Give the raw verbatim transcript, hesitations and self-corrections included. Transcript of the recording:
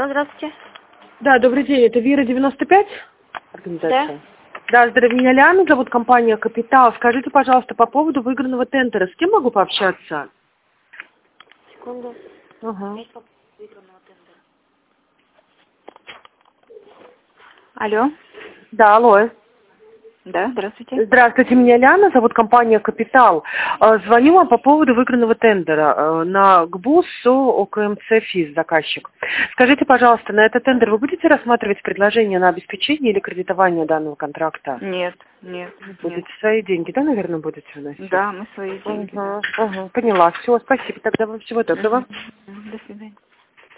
Здравствуйте. Да, добрый день. Это Вира девяносто пять? Организация. Да. Да, здравия, меня Лиана зовут, компания «Капитал». Скажите, пожалуйста, по поводу выигранного тендера, с кем могу пообщаться? Секунду. Ага. Выигранного тендера. Алло. Да, алло. Да, здравствуйте. Здравствуйте, меня Лиана зовут, компания «Капитал». Э, Звоню вам по поводу выигранного тендера э, на ГБУС ОКМЦ ФИС, заказчик. Скажите, пожалуйста, на этот тендер вы будете рассматривать предложение на обеспечение или кредитование данного контракта? Нет, нет, Будете нет. свои деньги, да, наверное, будете вносить? Да, мы свои деньги. Ага, ага, поняла. Все, спасибо. Тогда вам всего доброго. Мгм. До свидания.